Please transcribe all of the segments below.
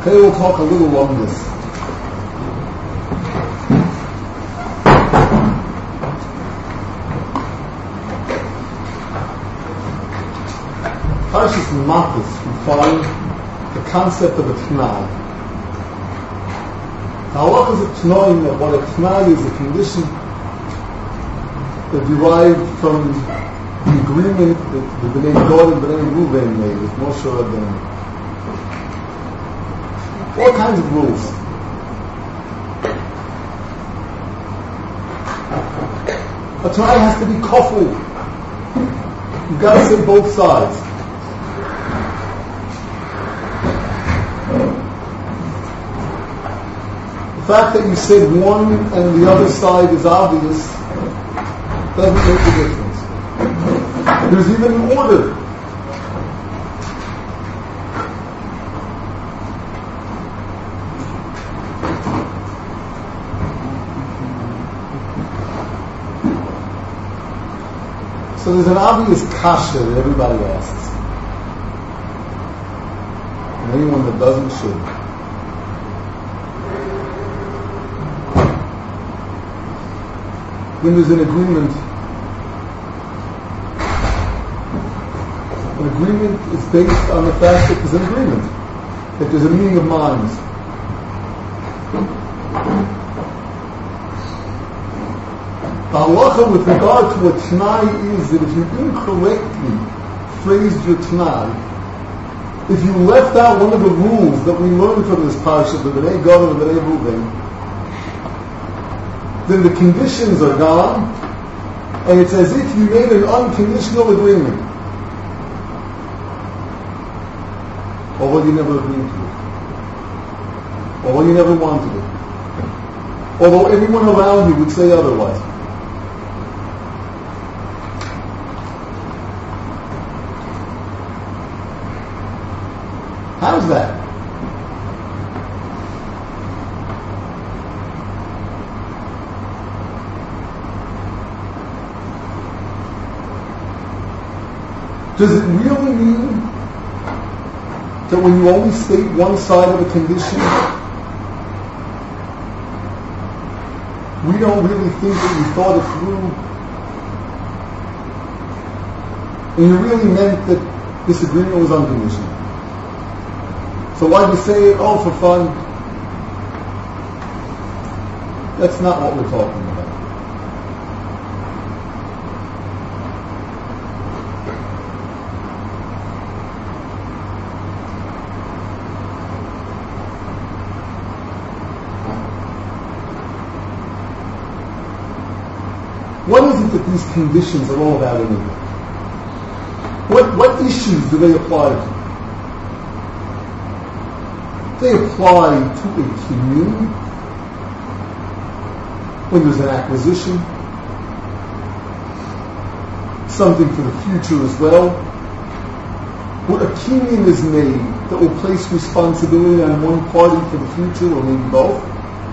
Today we'll talk a little on this. Parshas Matos, we find the concept of a T'nai. The halachas of T'noim, of what a T'nai is, a condition that derived from the agreement that the Bnei Gad and Bnei Ruven made with Moshe Rabbeinu. All kinds of rules. A T'nai has to be kofel. You've got to say both sides. The fact that you said one and the other side is obvious doesn't make a difference. There's even an order. So there's an obvious kasha that everybody asks. And anyone that doesn't should. When there's an agreement is based on the fact that there's an agreement, that there's a meeting of minds. The halacha with regard to a t'nai is that if you incorrectly phrased your t'nai, if you left out one of the rules that we learned from this parsha, the Bnei Gad and the Bnei Ruven, then the conditions are gone, and it's as if you made an unconditional agreement. Although you never agreed to it. Although you never wanted it. Although everyone around you would say otherwise. How's that? Does it really mean that when you only state one side of a condition, we don't really think that you thought it through? And you really meant that this agreement was unconditional. So why'd you say it? Oh, for fun. That's not what we're talking about. What is it that these conditions are all about anyway? What issues do they apply to? They apply to a kinyan when there's an acquisition, something for the future as well. Where a kinyan is made that will place responsibility on one party for the future, or maybe both.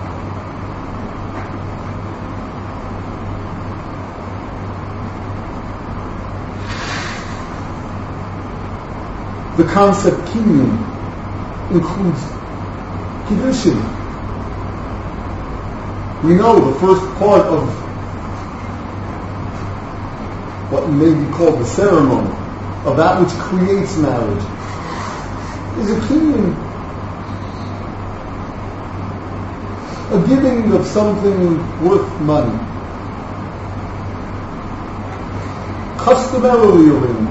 The concept kinyan includes kiddushin. We know the first part of what may be called the ceremony, of that which creates marriage, is a kinyan. A giving of something worth money. Customarily a ring.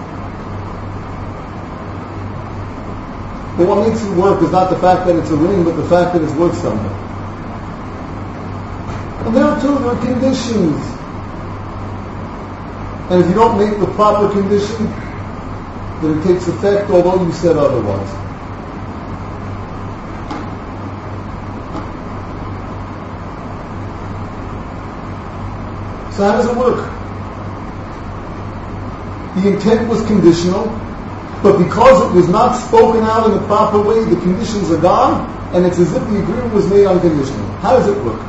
But what makes it work is not the fact that it's a ring, but the fact that it's worth something. And there too, there are conditions. And if you don't make the proper condition, then it takes effect, although you said otherwise. So how does it work? The intent was conditional, but because it was not spoken out in the proper way, the conditions are gone, and it's as if the agreement was made unconditional. How does it work?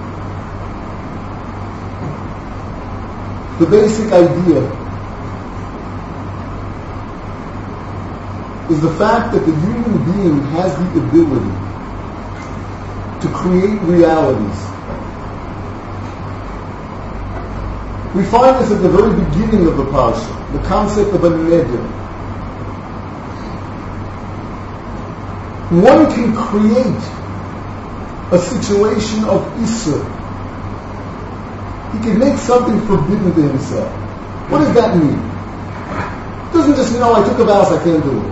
The basic idea is the fact that the human being has the ability to create realities. We find this at the very beginning of the parsha, the concept of a neder. One can create a situation of isur. He can make something forbidden to himself. What does that mean? It doesn't just mean, I took a vow, so I can't do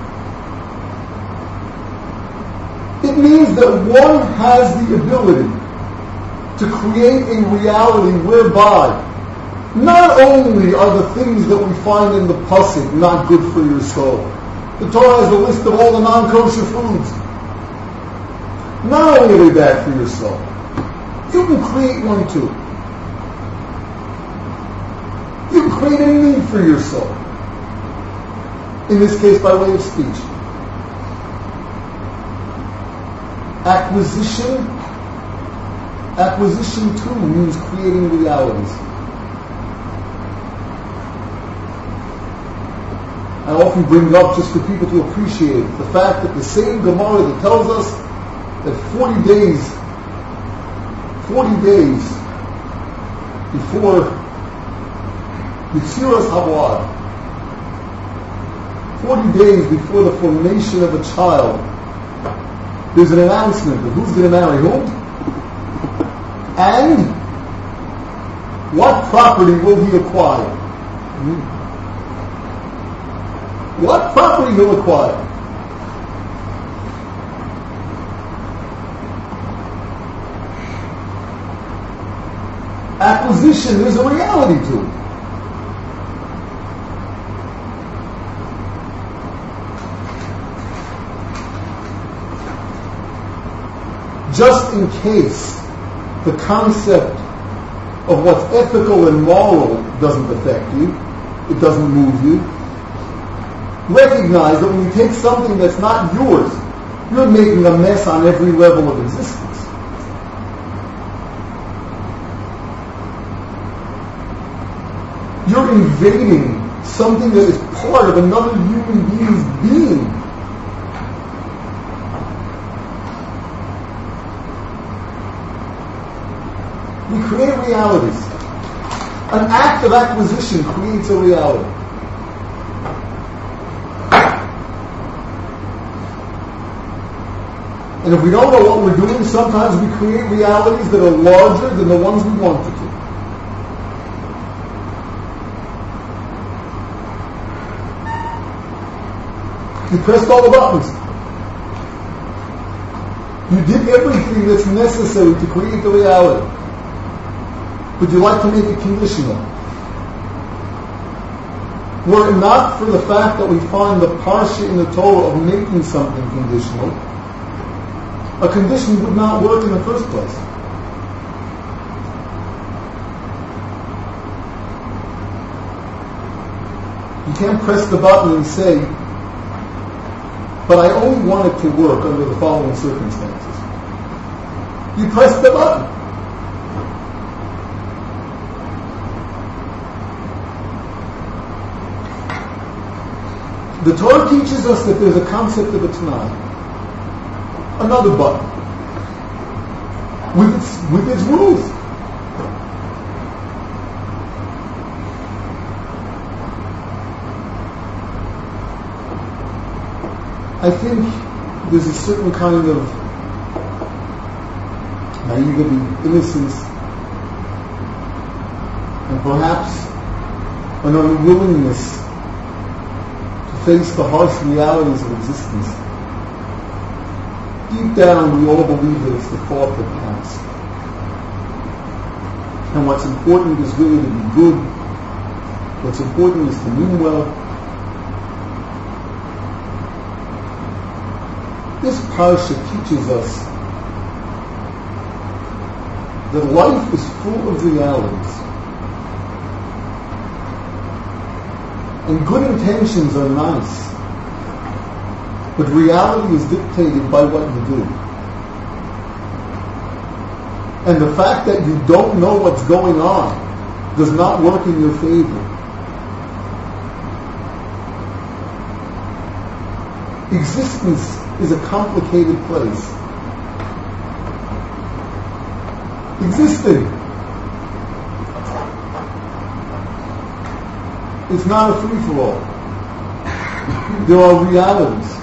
it. It means that one has the ability to create a reality whereby not only are the things that we find in the pasuk not good for your soul. The Torah has a list of all the non-kosher foods. Not only are they bad for your soul, you can create one too. You can create a need for your soul. In this case, by way of speech. Acquisition too means creating realities. I often bring it up just for people to appreciate the fact that the same Gemara that tells us that 40 days before Yetziras Ha'olam, 40 days before the formation of a child, there's an announcement of who's going to marry whom, and what property will he acquire. What property he'll acquire. Acquisition, there's a reality to it. Just in case the concept of what's ethical and moral doesn't affect you, it doesn't move you, recognize that when you take something that's not yours, you're making a mess on every level of existence. You're invading something that is part of another human being's being. We create realities. An act of acquisition creates a reality. And if we don't know what we're doing, sometimes we create realities that are larger than the ones we wanted to. You pressed all the buttons. You did everything that's necessary to create the reality. Would you like to make it conditional? Were it not for the fact that we find the parsha in the Torah of making something conditional, a condition would not work in the first place. You can't press the button and say, but I only want it to work under the following circumstances. You press the button. The Torah teaches us that there's a concept of a Tanai. Another button. With its rules. I think there's a certain kind of naivety, innocence, and perhaps an unwillingness to face the harsh realities of existence. Deep down, we all believe that it's the thought that counts. And what's important is really to be good. What's important is to mean well. This parsha teaches us that life is full of realities. And good intentions are nice. But reality is dictated by what you do. And the fact that you don't know what's going on does not work in your favor. Existence is a complicated place. Existing. It's not a free-for-all. There are realities.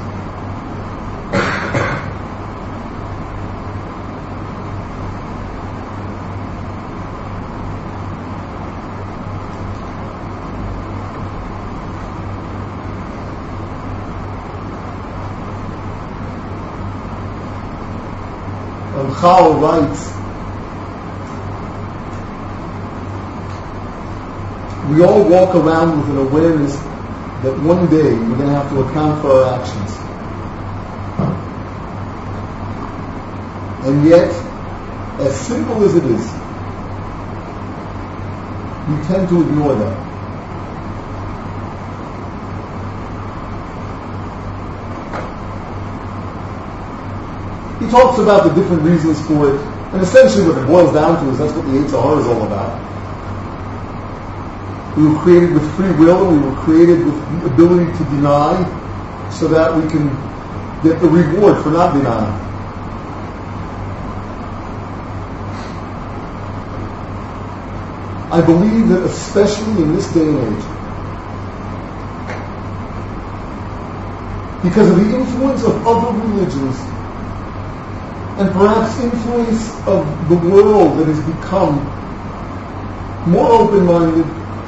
Chal writes, we all walk around with an awareness that one day we're going to have to account for our actions. And yet, as simple as it is, we tend to ignore that. He talks about the different reasons for it, and essentially what it boils down to is that's what the Yetzer Hara is all about. We were created with free will, we were created with the ability to deny so that we can get the reward for not denying. I believe that especially in this day and age, because of the influence of other religions, and perhaps influence of the world that has become more open-minded,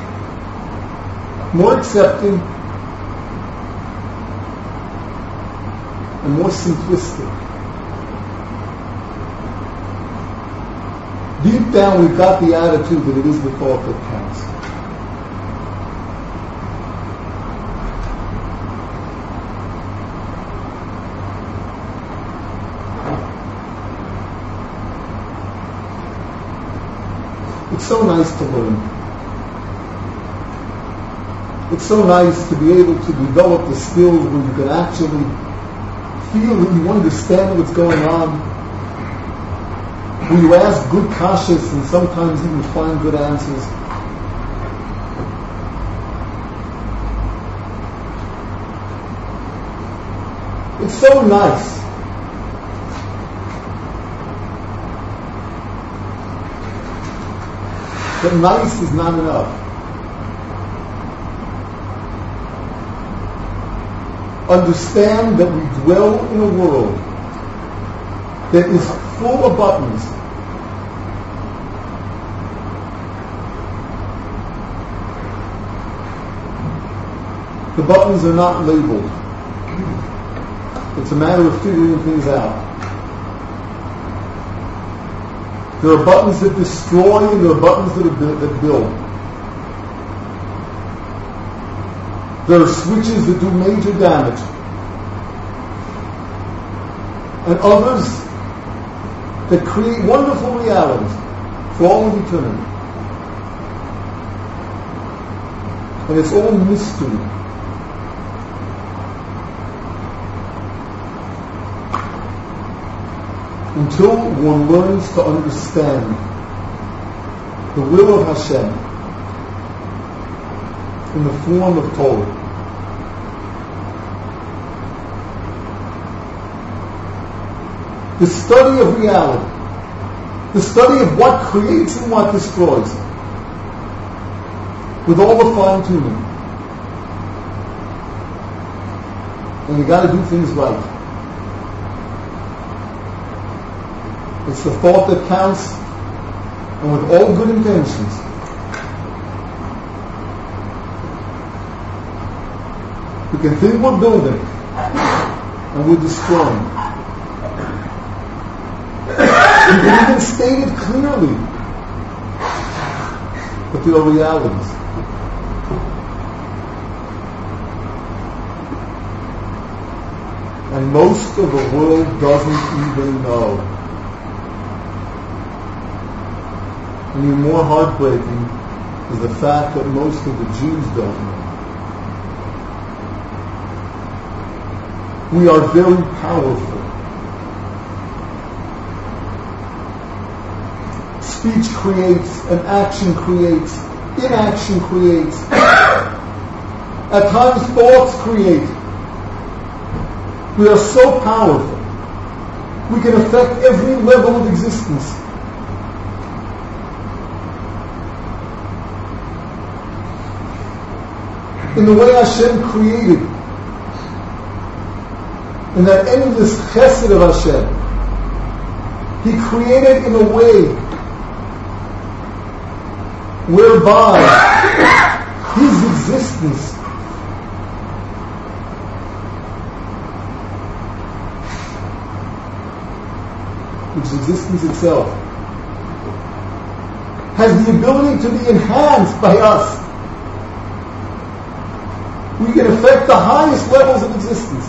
more accepting, and more simplistic. Deep down we've got the attitude that it is the thought that counts. It's so nice to learn. It's so nice to be able to develop the skills where you can actually feel that you understand what's going on, where you ask good kashas and sometimes even find good answers. It's so nice. But nice is not enough. Understand that we dwell in a world that is full of buttons. The buttons are not labeled. It's a matter of figuring things out. There are buttons that destroy and there are buttons that build. There are switches that do major damage. And others that create wonderful realities for all of eternity. And it's all mystery. Until one learns to understand the will of Hashem in the form of Torah. The study of reality, the study of what creates and what destroys, with all the fine-tuning. And you got to do things right. It's the thought that counts, and with all good intentions. We can think we're building, and we're destroying. We can even state it clearly, but there are realities. And most of the world doesn't even know. And even more heartbreaking is the fact that most of the Jews don't know. We are very powerful. Speech creates, and action creates, inaction creates. At times thoughts create. We are so powerful. We can affect every level of existence. In the way Hashem created, in that endless chesed of Hashem, He created in a way whereby His existence which is existence itself, has the ability to be enhanced by us. We can affect the highest levels of existence.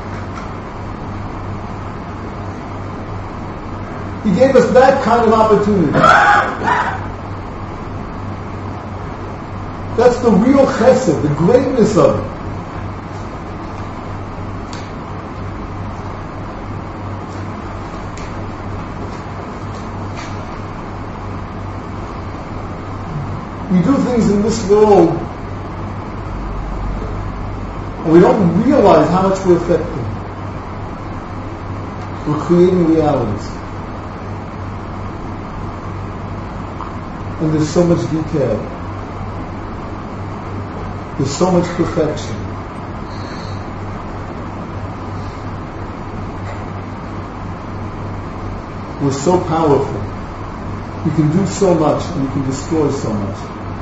He gave us that kind of opportunity. That's the real chesed, the greatness of it. We do things in this world and we don't realize how much we're affecting. We're creating realities. And there's so much detail. There's so much perfection. We're so powerful. We can do so much and we can destroy so much.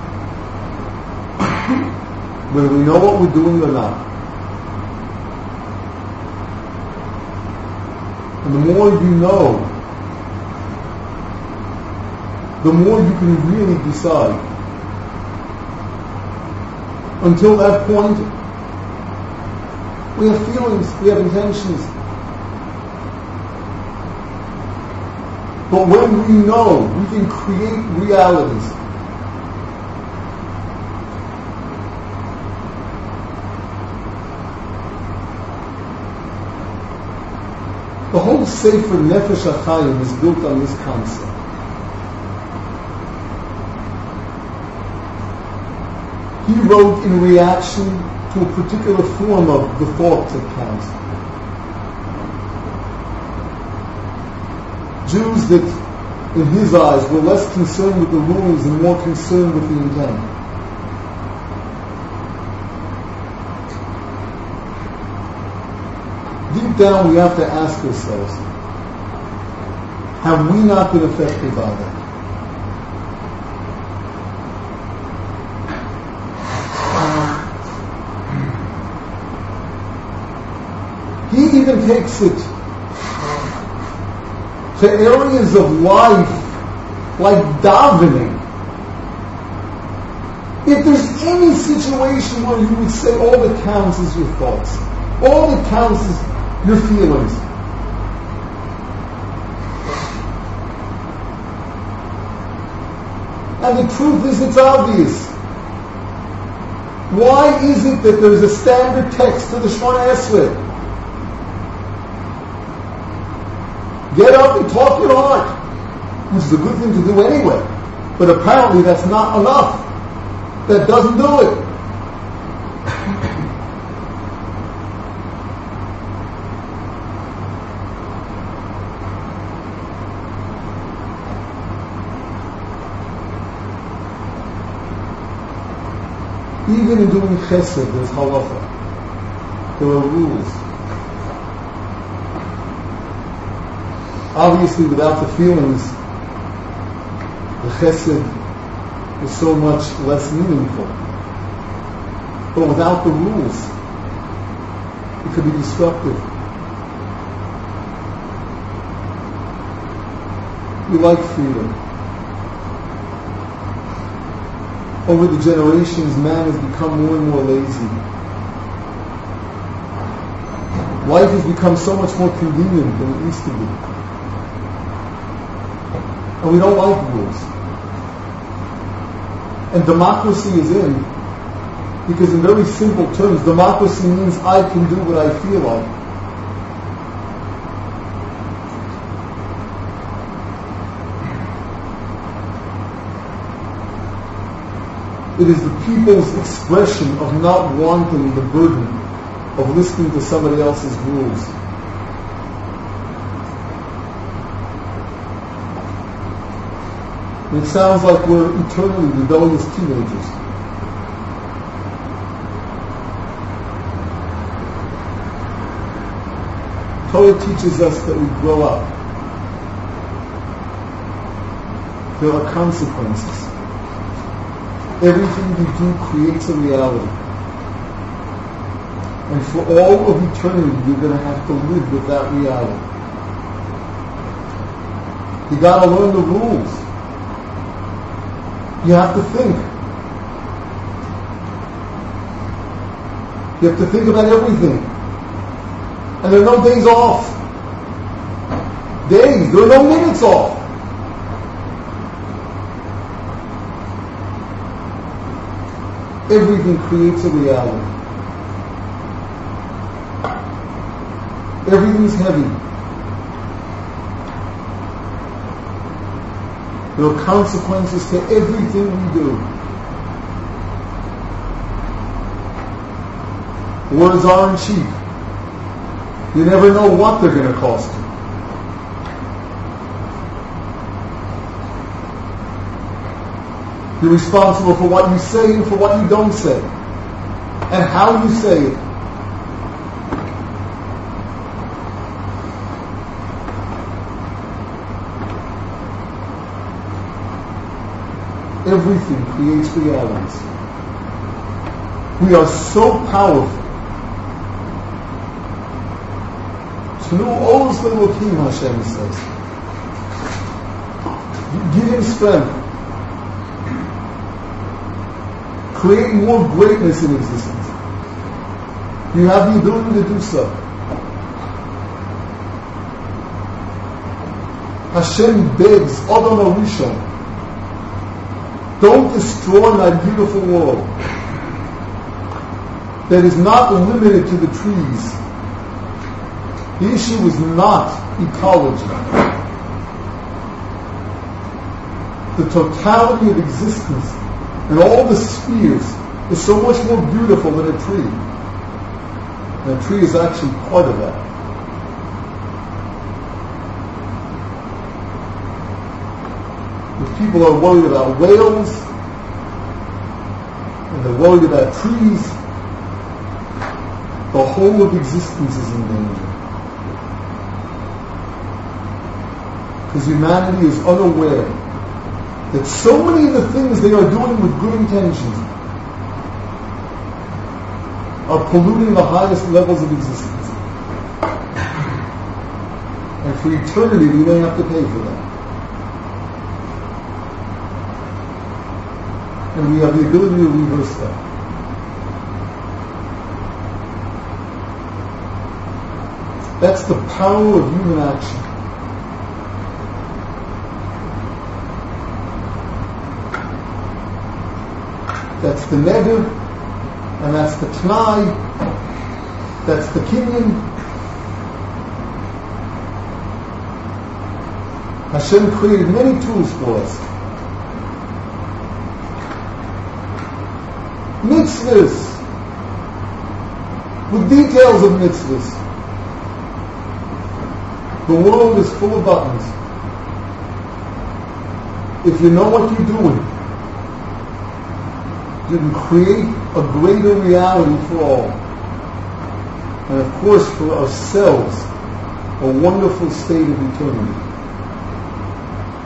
Whether we know what we're doing or not. And the more you know, the more you can really decide. Until that point, we have feelings, we have intentions. But when we know, we can create realities. The whole Sefer Nefesh HaChaim is built on this concept. He wrote in reaction to a particular form of the thought that counts. Jews that, in his eyes, were less concerned with the rules and more concerned with the intent. Deep down, we have to ask ourselves, have we not been affected by that? He even takes it to areas of life like davening. If there's any situation where you would say all that counts is your thoughts, all that counts is your feelings, and the truth is it's obvious. Why is it that there's a standard text to the Shemona Esrei? Get up and talk your heart, which is a good thing to do anyway. But apparently that's not enough. That doesn't do it. Even in doing chesed, there's halacha. There are rules. Obviously, without the feelings, the chesed is so much less meaningful. But without the rules, it could be destructive. We like freedom. Over the generations, man has become more and more lazy. Life has become so much more convenient than it used to be. And we don't like rules. And democracy is in, because in very simple terms, democracy means I can do what I feel like. It is the people's expression of not wanting the burden of listening to somebody else's rules. It sounds like we're eternally rebellious teenagers. Torah teaches us that we grow up. There are consequences. Everything we do creates a reality. And for all of eternity, you're going to have to live with that reality. You got to learn the rules. You have to think. You have to think about everything. And there are no days off. Days. There are no minutes off. Everything creates a reality. Everything's heavy. There are consequences to everything we do. Words aren't cheap. You never know what they're going to cost you. You're responsible for what you say and for what you don't say, and how you say it. Everything creates realities. We are so powerful. Shenu Oz Elokim, Hashem says. Give him strength. Create more greatness in existence. You have the ability to do so. Hashem begs Adam HaRishon, don't destroy my beautiful world that is not limited to the trees. The issue is not ecology. The totality of existence and all the spheres is so much more beautiful than a tree. And a tree is actually part of that. If people are worried about whales, and they're worried about trees, the whole of existence is in danger. Because humanity is unaware that so many of the things they are doing with good intentions are polluting the highest levels of existence. And for eternity, we may have to pay for that. And we have the ability to reverse that. That's the power of human action. That's the negev, and that's the t'nai, that's the kinyan. Hashem created many tools for us. Mitzvahs, with details of mitzvahs. The world is full of buttons. If you know what you're doing, you can create a greater reality for all. And of course for ourselves, a wonderful state of eternity.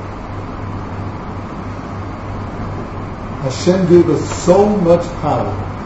Hashem gave us so much power.